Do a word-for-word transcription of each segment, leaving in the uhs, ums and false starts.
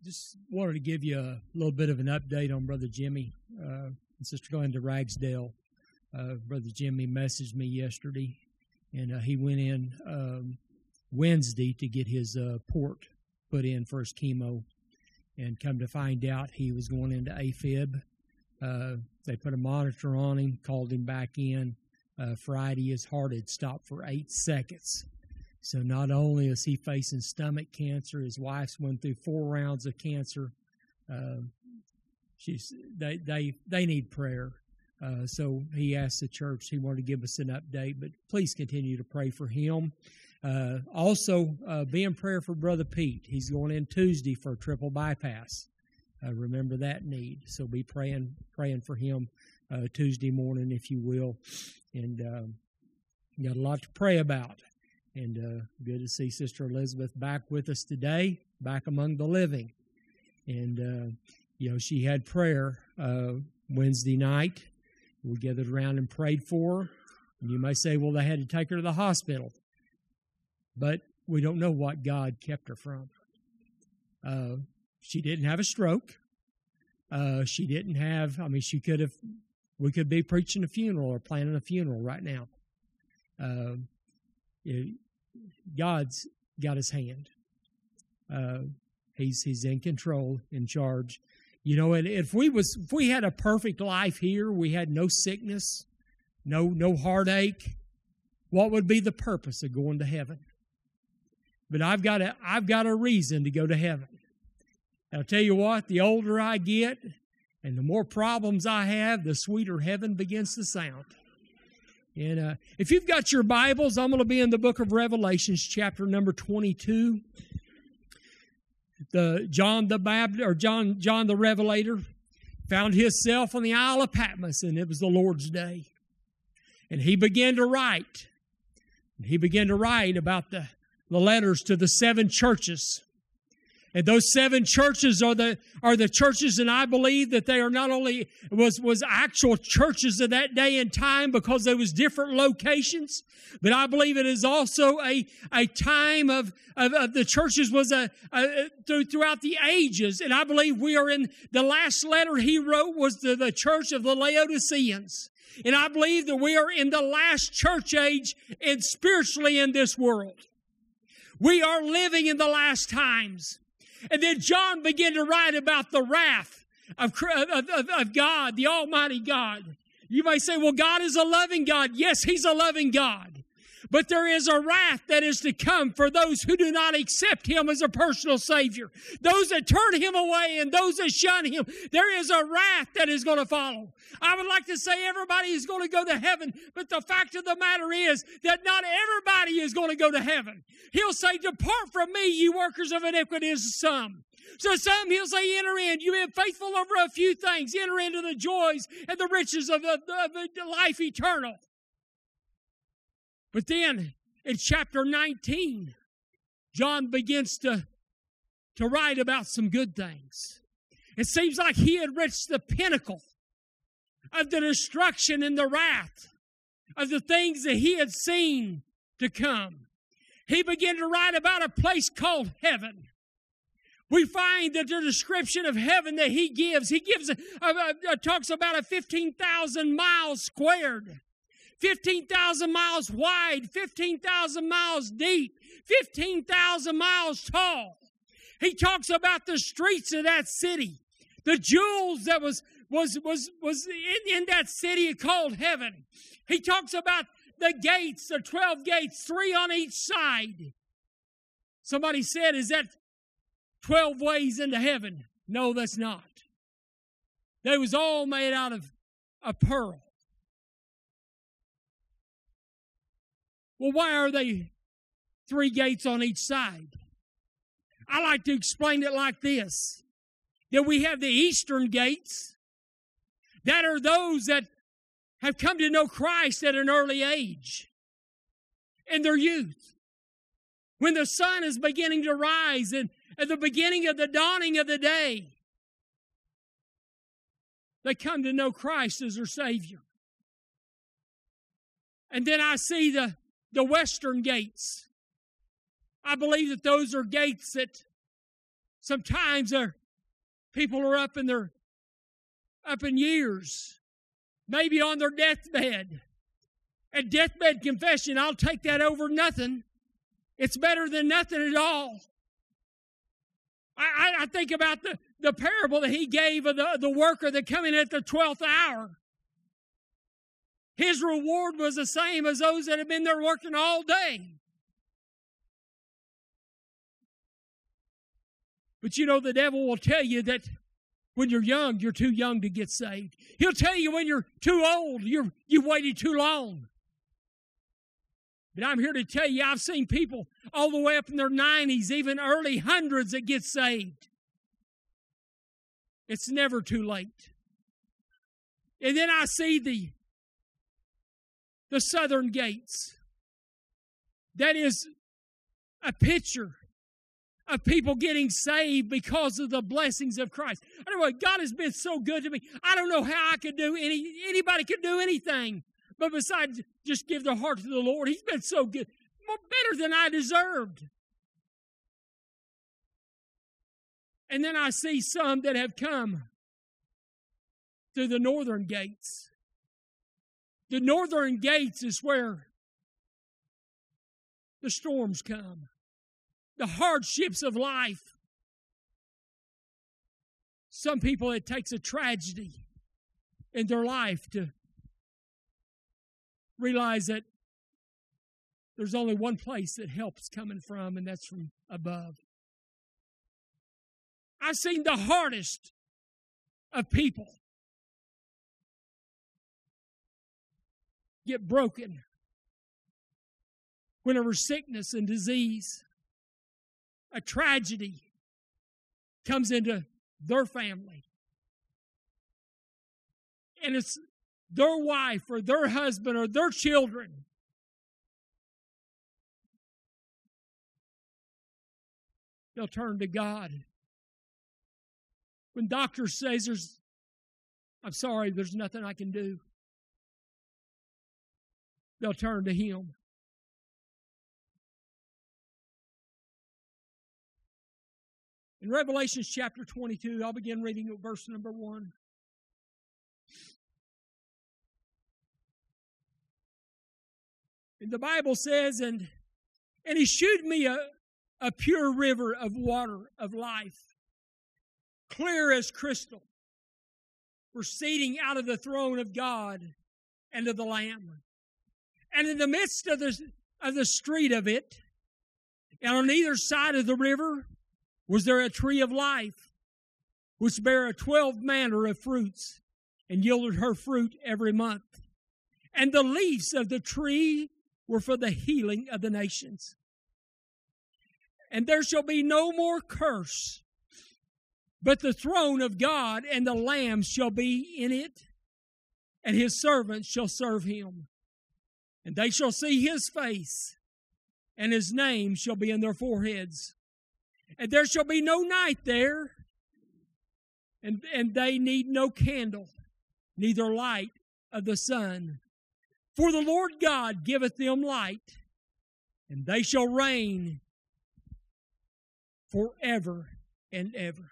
just wanted to give you a little bit of an update on Brother Jimmy uh, and Sister Glenda Ragsdale. Uh, Brother Jimmy messaged me yesterday, and uh, he went in um, Wednesday to get his uh, port put in for his chemo, and come to find out he was going into AFib. Uh, they put a monitor on him, called him back in. Uh, Friday, his heart had stopped for eight seconds. So not only is he facing stomach cancer, his wife's went through four rounds of cancer. Uh, she's they they they need prayer. Uh, so he asked the church, he wanted to give us an update, but please continue to pray for him. Uh, also, uh, be in prayer for Brother Pete. He's going in Tuesday for a triple bypass. Uh, remember that need. So be praying praying for him uh, Tuesday morning, if you will. And um, you got a lot to pray about. And uh, good to see Sister Elizabeth back with us today, back among the living. And, uh, you know, she had prayer uh, Wednesday night. We gathered around and prayed for her. And you may say, well, they had to take her to the hospital. But we don't know what God kept her from. Uh, she didn't have a stroke. Uh, she didn't have, I mean, she could have, we could be preaching a funeral or planning a funeral right now. Uh, it, God's got his hand. Uh, he's he's in control, in charge. You know, and if we was if we had a perfect life here, we had no sickness, no no heartache, what would be the purpose of going to heaven? But I've got a I've got a reason to go to heaven. And I'll tell you what, the older I get and the more problems I have, the sweeter heaven begins to sound. And uh, if you've got your Bibles, I'm going to be in the book of Revelations, chapter number twenty-two. The John the Baptist, or John John the Revelator, found himself on the Isle of Patmos, and it was the Lord's day. And he began to write. And he began to write about the, the letters to the seven churches. And those seven churches are the are the churches, and I believe that they are not only was was actual churches of that day and time because there was different locations, but I believe it is also a a time of of, of the churches was a, a through, throughout the ages, and I believe we are in the last letter he wrote was to the church of the Laodiceans, and I believe that we are in the last church age and spiritually in this world. We are living in the last times. And then John began to write about the wrath of, of, of, of God, the Almighty God. You may say, well, God is a loving God. Yes, He's a loving God. But there is a wrath that is to come for those who do not accept Him as a personal Savior. Those that turn Him away and those that shun Him. There is a wrath that is going to follow. I would like to say everybody is going to go to heaven, but the fact of the matter is that not everybody is going to go to heaven. He'll say, depart from me, you workers of iniquity, is some. So some He'll say, enter in. You've been faithful over a few things. Enter into the joys and the riches of the, of the life eternal. But then, in chapter nineteen, John begins to, to write about some good things. It seems like he had reached the pinnacle of the destruction and the wrath of the things that he had seen to come. He began to write about a place called heaven. We find that the description of heaven that he gives, he gives, a, a, a, talks about a fifteen thousand miles squared. fifteen thousand miles wide, fifteen thousand miles deep, fifteen thousand miles tall. He talks about the streets of that city, the jewels that was was was was in, in that city called heaven. He talks about the gates, the twelve gates, three on each side. Somebody said, is that twelve ways into heaven? No, that's not. They was all made out of a pearl. Well, why are they three gates on each side? I like to explain it like this, that we have the eastern gates that are those that have come to know Christ at an early age in their youth. When the sun is beginning to rise and at the beginning of the dawning of the day, they come to know Christ as their Savior. And then I see the The western gates. I believe that those are gates that Sometimes there, people are up in their up in years, maybe on their deathbed. At deathbed confession, I'll take that over nothing. It's better than nothing at all. I, I think about the, the parable that he gave of the, the worker that come in at the twelfth hour. His reward was the same as those that have been there working all day. But you know, the devil will tell you that when you're young, you're too young to get saved. He'll tell you when you're too old, you're, you waited too long. But I'm here to tell you, I've seen people all the way up in their nineties, even early hundreds, that get saved. It's never too late. And then I see the, the southern gates. That is a picture of people getting saved because of the blessings of Christ. I don't know, God has been so good to me. I don't know how I could do any, anybody could do anything. But besides just give their heart to the Lord, He's been so good, more better than I deserved. And then I see some that have come through the northern gates. The northern gates is where the storms come, the hardships of life. Some people, it takes a tragedy in their life to realize that there's only one place that help's coming from, and that's from above. I've seen the hardest of people get broken whenever sickness and disease, a tragedy, comes into their family. And it's their wife or their husband or their children. They'll turn to God. When doctor says there's, I'm sorry, there's nothing I can do, they'll turn to Him. In Revelation chapter twenty-two, I'll begin reading at verse number one. And the Bible says, and, and He shewed me a, a pure river of water of life, clear as crystal, proceeding out of the throne of God and of the Lamb. And in the midst of the, of the street of it, and on either side of the river, was there a tree of life, which bare a twelve manner of fruits, and yielded her fruit every month. And the leaves of the tree were for the healing of the nations. And there shall be no more curse, but the throne of God and the Lamb shall be in it, and His servants shall serve Him. And they shall see His face, and His name shall be in their foreheads. And there shall be no night there, and, and they need no candle, neither light of the sun. For the Lord God giveth them light, and they shall reign forever and ever.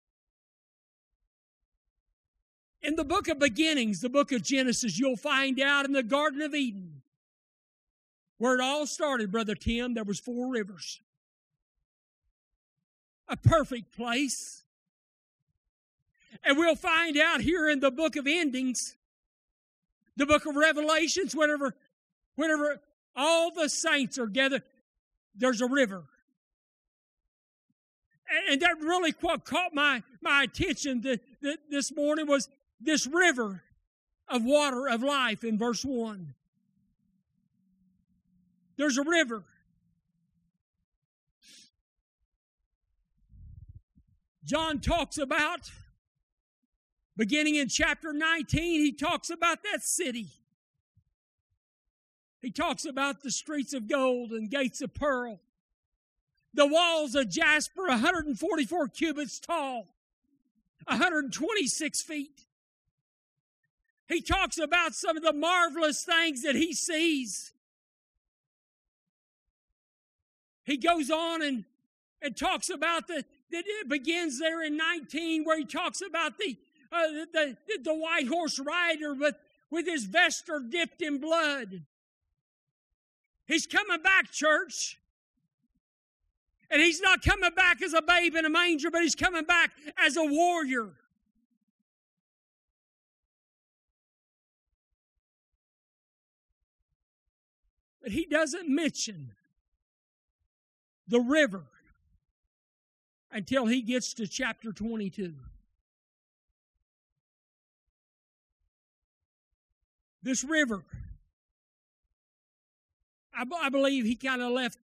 In the book of beginnings, the book of Genesis, you'll find out in the Garden of Eden, where it all started, Brother Tim, there was four rivers. A perfect place. And we'll find out here in the book of endings, the book of Revelations, whenever, whenever all the saints are gathered, there's a river. And, and that really what caught my, my attention the, the, this morning was this river of water of life in verse one. There's a river. John talks about, beginning in chapter nineteen, he talks about that city. He talks about the streets of gold and gates of pearl. The walls of jasper, one hundred forty-four cubits tall, one hundred twenty-six feet. He talks about some of the marvelous things that he sees. He goes on and and talks about the, that it begins there in nineteen where he talks about the, uh, the, the, the white horse rider with, with his vesture dipped in blood. He's coming back, church. And he's not coming back as a babe in a manger, but he's coming back as a warrior. But he doesn't mention the river until he gets to chapter twenty-two. This river, I, I believe he kind of left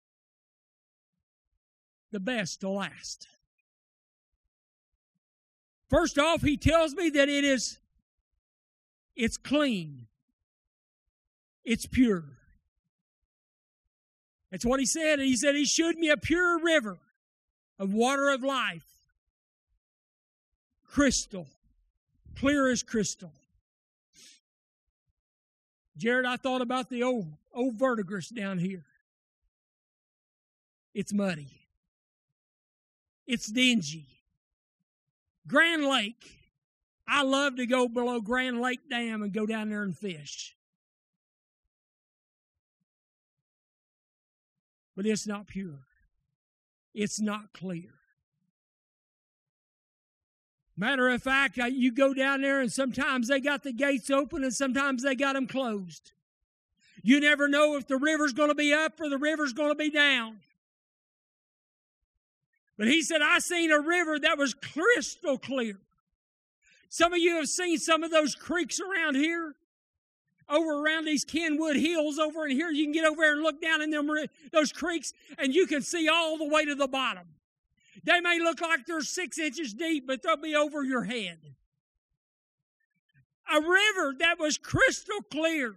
the best to last. First off, he tells me that it is, it's clean. It's pure. That's what he said. He said he showed me a pure river of water of life. Crystal. Clear as crystal. Jared, I thought about the old, old verdigris down here. It's muddy. It's dingy. Grand Lake. I love to go below Grand Lake Dam and go down there and fish. But it's not pure. It's not clear. Matter of fact, you go down there and sometimes they got the gates open and sometimes they got them closed. You never know if the river's going to be up or the river's going to be down. But he said, I seen a river that was crystal clear. Some of you have seen some of those creeks around here. Over around these Kenwood Hills over in here. You can get over there and look down in them, those creeks and you can see all the way to the bottom. They may look like they're six inches deep, but they'll be over your head. A river that was crystal clear.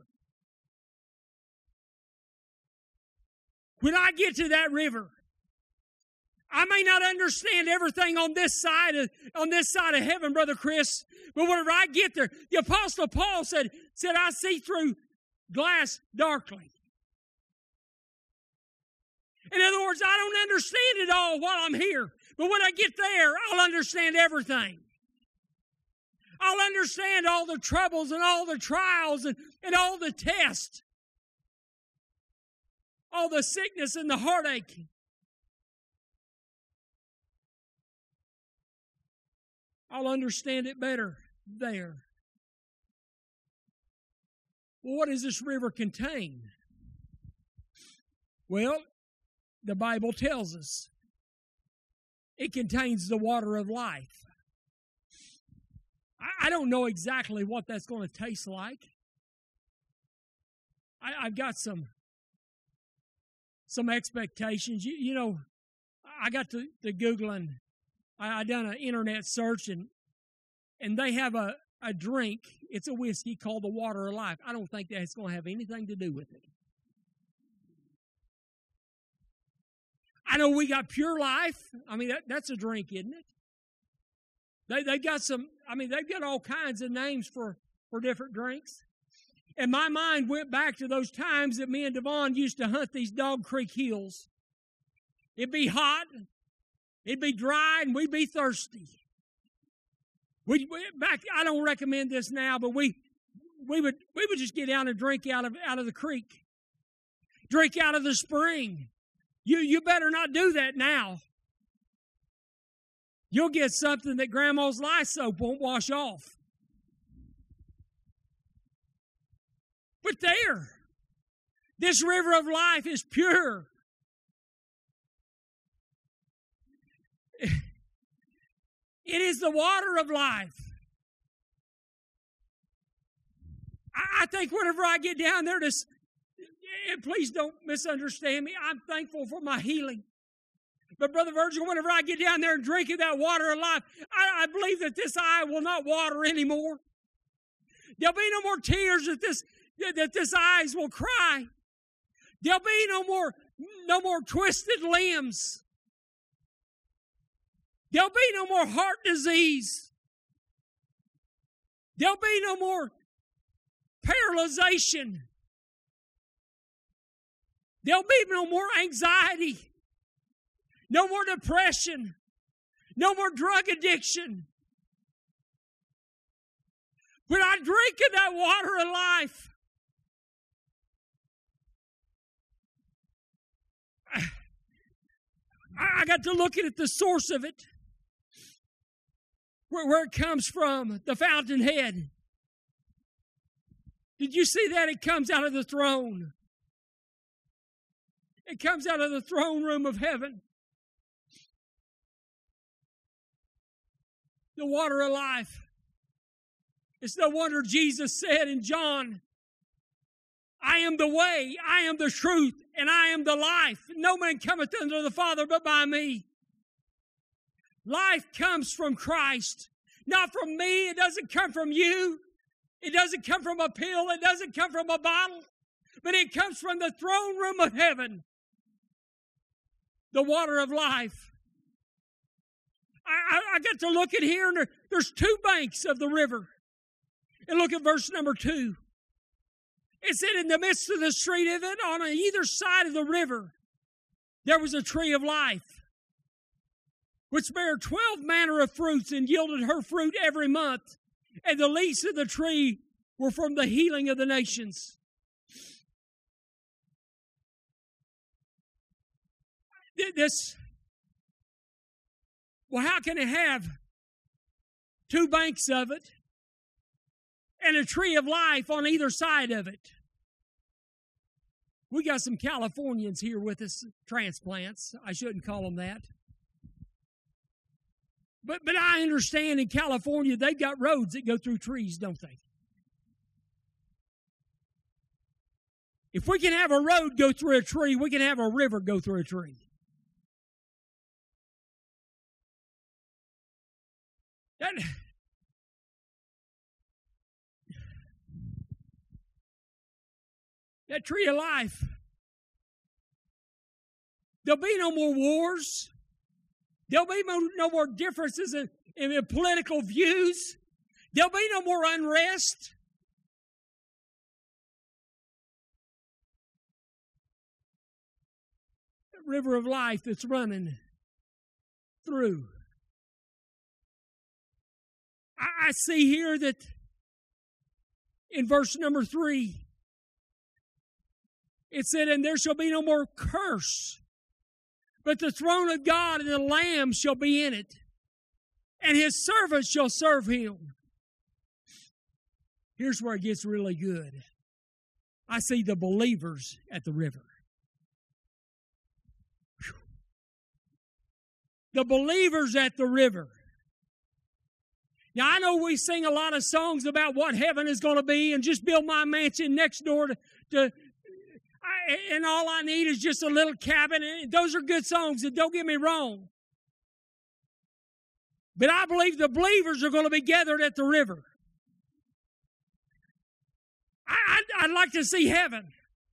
When I get to that river, I may not understand everything on this side of, on this side of heaven, Brother Chris, but whenever I get there, the Apostle Paul said, said, I see through glass darkly. In other words, I don't understand it all while I'm here, but when I get there, I'll understand everything. I'll understand all the troubles and all the trials and, and all the tests, all the sickness and the heartache. I'll understand it better there. Well, what does this river contain? Well, the Bible tells us it contains the water of life. I, I don't know exactly what that's going to taste like. I, I've got some, some expectations. You, you know, I got to, to Googling. I, I done an internet search, and and they have a, a drink. It's a whiskey called the Water of Life. I don't think that's going to have anything to do with it. I know we got Pure Life. I mean, that, that's a drink, isn't it? They, they've got some, I mean, they've got all kinds of names for, for different drinks. And my mind went back to those times that me and Devon used to hunt these Dog Creek Hills. It'd be hot. It'd be dry, and we'd be thirsty. We, we back. I don't recommend this now, but we we would we would just get down and drink out of out of the creek, drink out of the spring. You you better not do that now. You'll get something that Grandma's lye soap won't wash off. But there, this river of life is pure. It is the water of life. I think whenever I get down there to, please don't misunderstand me, I'm thankful for my healing. But Brother Virgil, whenever I get down there and drink of that water of life, I, I believe that this eye will not water anymore. There'll be no more tears that this that this eyes will cry. There'll be no more no more twisted limbs. There'll be no more heart disease. There'll be no more paralyzation. There'll be no more anxiety. No more depression. No more drug addiction. When I drink of that water of life, I got to look at the source of it, where, where it comes from, the fountainhead. Did you see that? It comes out of the throne. It comes out of the throne room of heaven. The water of life. It's no wonder Jesus said in John, I am the way, I am the truth, and I am the life. No man cometh unto the Father but by me. Life comes from Christ, not from me. It doesn't come from you. It doesn't come from a pill. It doesn't come from a bottle. But it comes from the throne room of heaven. The water of life. I, I, I got to look at here, and there, there's two banks of the river. And look at verse number two. It said, in the midst of the street of it, on either side of the river, there was a tree of life, which bare twelve manner of fruits, and yielded her fruit every month. And the leaves of the tree were from the healing of the nations. This, well, how can it have two banks of it and a tree of life on either side of it? We got some Californians here with us, transplants. I shouldn't call them that. But but I understand in California, they've got roads that go through trees, don't they? If we can have a road go through a tree, we can have a river go through a tree. That, that tree of life. There'll be no more wars. There'll be no more differences in, in political views. There'll be no more unrest. The river of life that's running through. I, I see here that in verse number three, it said, and there shall be no more curse, but the throne of God and the Lamb shall be in it, and his servants shall serve him. Here's where it gets really good. I see the believers at the river. Whew. The believers at the river. Now, I know we sing a lot of songs about what heaven is going to be and just build my mansion next door to, to I, and all I need is just a little cabin. And those are good songs, and don't get me wrong. But I believe the believers are going to be gathered at the river. I, I'd, I'd like to see heaven.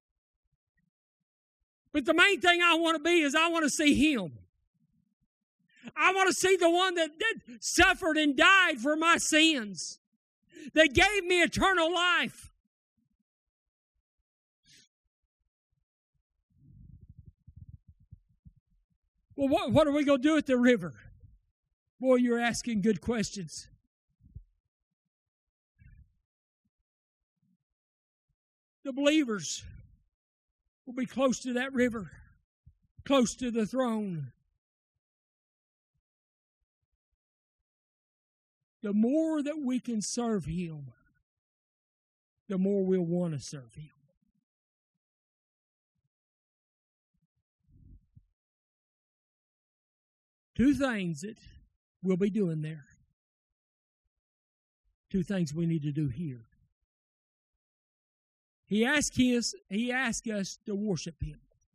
But the main thing I want to be is I want to see him. I want to see the one that, that suffered and died for my sins, that gave me eternal life. Well, what, what are we going to do at the river? Boy, you're asking good questions. The believers will be close to that river, close to the throne. The more that we can serve him, the more we'll want to serve him. Two things that we'll be doing there. Two things we need to do here. He asked us, he asked us to worship him.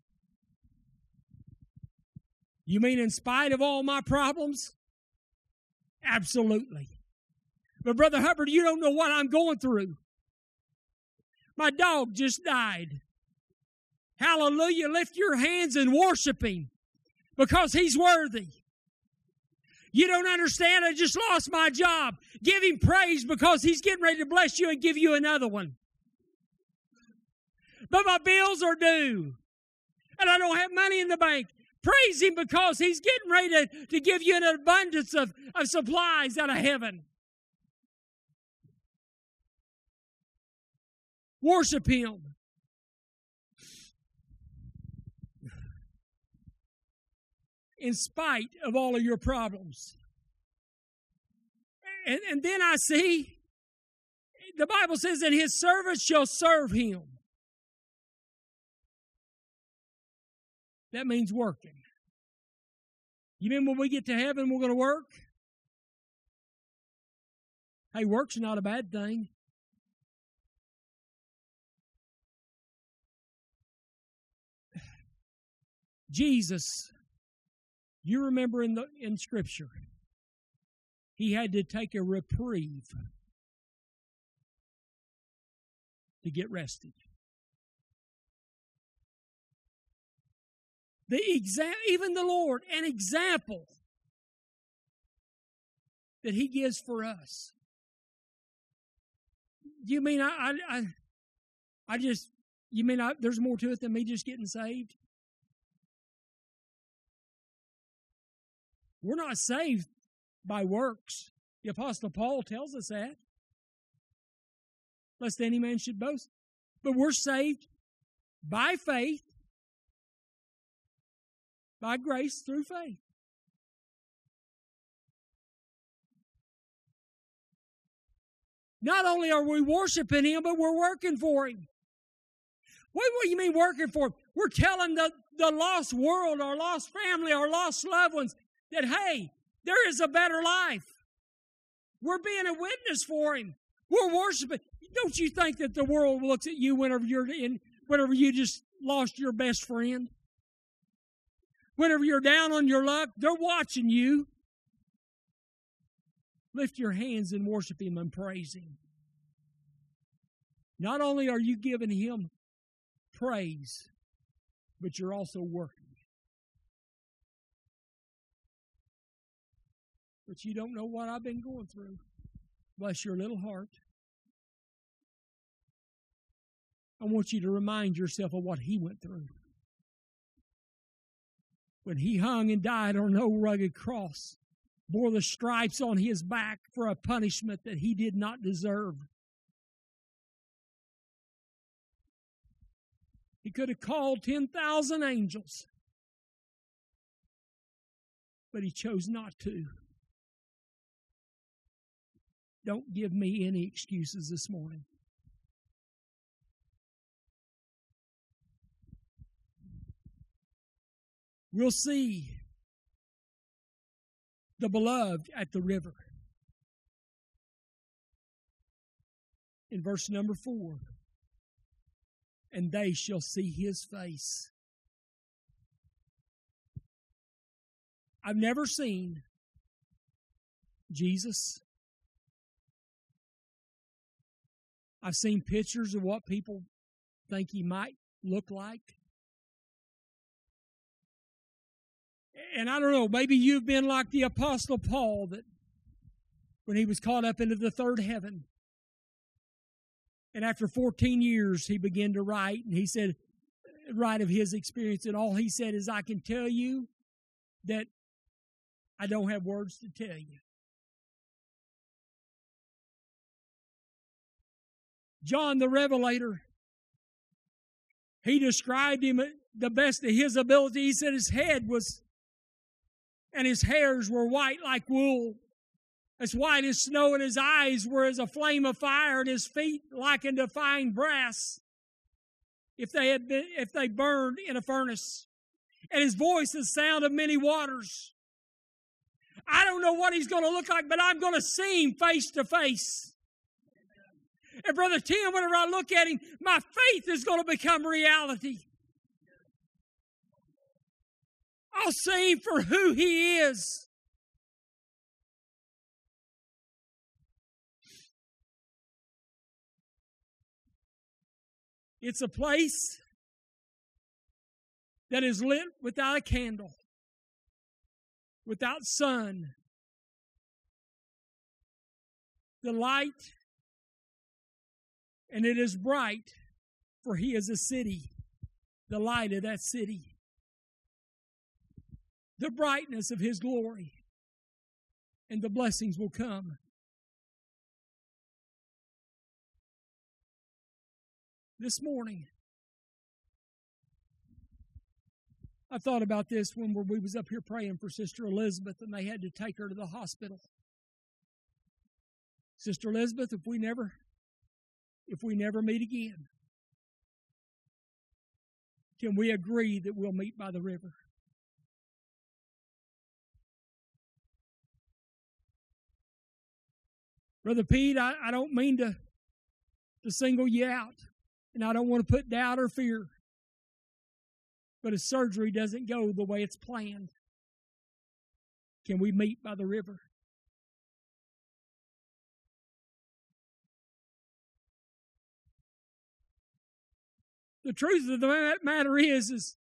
You mean in spite of all my problems? Absolutely. But Brother Hubbard, you don't know what I'm going through. My dog just died. Hallelujah. Lift your hands and worship him because he's worthy. You don't understand, I just lost my job. Give him praise because he's getting ready to bless you and give you another one. But my bills are due, and I don't have money in the bank. Praise Him because He's getting ready to, to give you an abundance of, of supplies out of heaven. Worship Him. In spite of all of your problems. And, and then I see, the Bible says that His servants shall serve Him. That means working. You mean when we get to heaven, we're going to work? Hey, work's not a bad thing. Jesus, you remember in the in Scripture, He had to take a reprieve to get rested. The exa- even the Lord, an example that He gives for us. You mean I, I, I, I just, you mean I, there's more to it than me just getting saved? We're not saved by works. The Apostle Paul tells us that. Lest any man should boast. But we're saved by faith, by grace through faith. Not only are we worshiping Him, but we're working for Him. What, what do you mean working for Him? We're telling the, the lost world, our lost family, our lost loved ones, that, hey, there is a better life. We're being a witness for Him. We're worshiping. Don't you think that the world looks at you whenever you're in, whenever you just lost your best friend? Whenever you're down on your luck, they're watching you. Lift your hands and worship Him and praise Him. Not only are you giving Him praise, but you're also working. But you don't know what I've been going through. Bless your little heart. I want you to remind yourself of what He went through. When He hung and died on an old rugged cross, bore the stripes on His back for a punishment that He did not deserve. He could have called ten thousand angels, but He chose not to. Don't give me any excuses this morning. We'll see the beloved at the river. In verse number four, and they shall see His face. I've never seen Jesus. I've seen pictures of what people think He might look like. And I don't know, maybe you've been like the Apostle Paul, that when he was caught up into the third heaven, and after fourteen years he began to write, and he said, write of his experience, and all he said is, I can tell you that I don't have words to tell you. John the Revelator, he described him the best of his ability. He said his head was, and his hairs were white like wool, as white as snow, and his eyes were as a flame of fire, and his feet like unto fine brass, if they had been, if they burned in a furnace, and his voice the sound of many waters. I don't know what he's going to look like, but I'm going to see him face to face. And Brother Tim, whenever I look at him, my faith is going to become reality. I'll see him for who he is. It's a place that is lit without a candle, without sun. The light, and it is bright, for he is a city, the light of that city. the brightness of His glory, and the blessings will come. This morning, I thought about this when we was up here praying for Sister Elizabeth and they had to take her to the hospital. Sister Elizabeth, if we never, if we never meet again, can we agree that we'll meet by the river? Brother Pete, I, I don't mean to, to single you out, and I don't want to put doubt or fear. But if surgery doesn't go the way it's planned, can we meet by the river? The truth of the matter is, is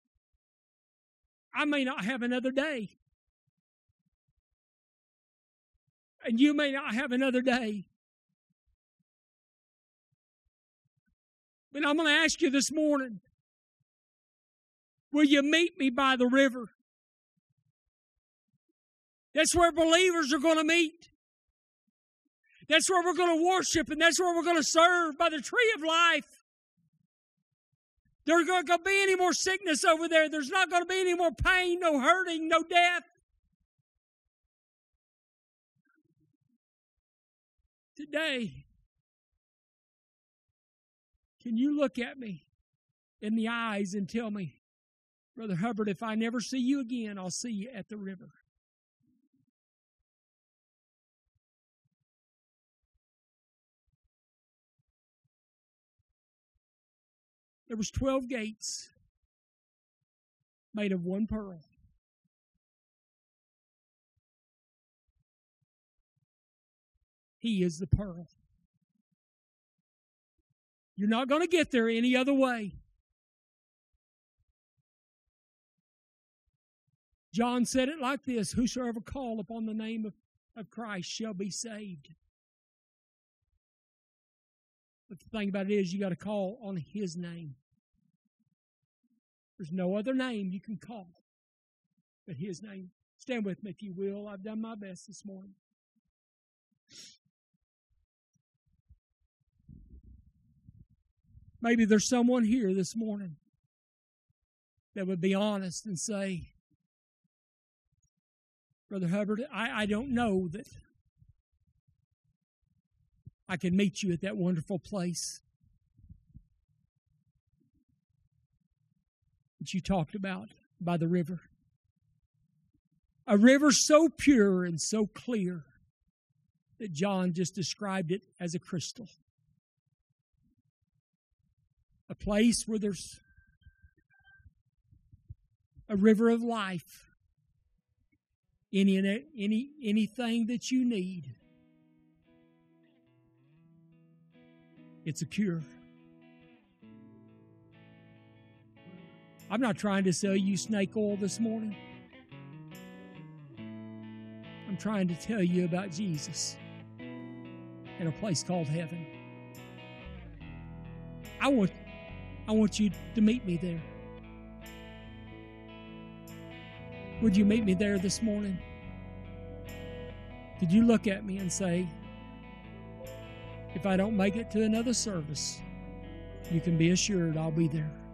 I may not have another day. And you may not have another day. But I'm going to ask you this morning, will you meet me by the river? That's where believers are going to meet. That's where we're going to worship, and that's where we're going to serve, by the tree of life. There's not going to be any more sickness over there. There's not going to be any more pain, no hurting, no death. Today, can you look at me in the eyes and tell me, Brother Hubbard, if I never see you again, I'll see you at the river? There was twelve gates made of one pearl. He is the pearl. You're not going to get there any other way. John said it like this: whosoever call upon the name of, of Christ shall be saved. But the thing about it is, you got to call on His name. There's no other name you can call but His name. Stand with me if you will. I've done my best this morning. Maybe there's someone here this morning that would be honest and say, Brother Hubbard, I, I don't know that I can meet you at that wonderful place that you talked about by the river. A river so pure and so clear that John just described it as a crystal. A place where there's a river of life. Any, any, anything that you need, it's a cure. I'm not trying to sell you snake oil this morning. I'm trying to tell you about Jesus in a place called heaven. I want, I want you to meet me there. Would you meet me there this morning? Could you look at me and say, if I don't make it to another service, you can be assured I'll be there.